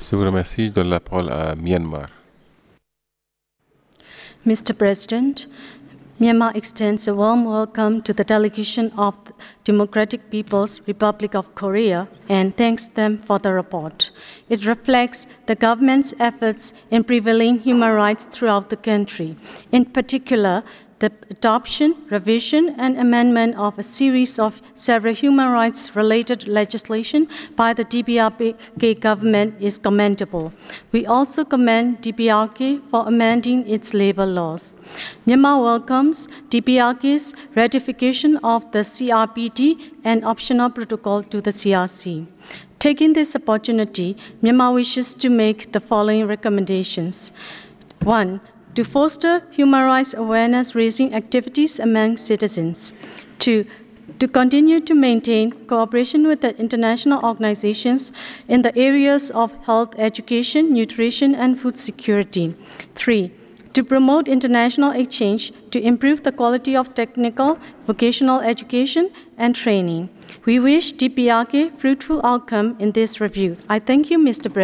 Je vous remercie. Je donne la parole à Myanmar. Mr. President, Myanmar extends a warm welcome to the delegation of the Democratic People's Republic of Korea and thanks them for the report. It reflects the government's efforts in prevailing human rights throughout the country, in particular, the adoption, revision, and amendment of a series of several human rights-related legislation by the DPRK government is commendable. We also commend DPRK for amending its labor laws. Myanmar welcomes DPRK's ratification of the CRPD and optional protocol to the CRC. Taking this opportunity, Myanmar wishes to make the following recommendations. 1. To foster human rights awareness-raising activities among citizens. 2. To continue to maintain cooperation with the international organizations in the areas of health, education, nutrition, and food security. 3. To promote international exchange to improve the quality of technical, vocational education, and training. We wish DPRK fruitful outcome in this review. I thank you, Mr. President.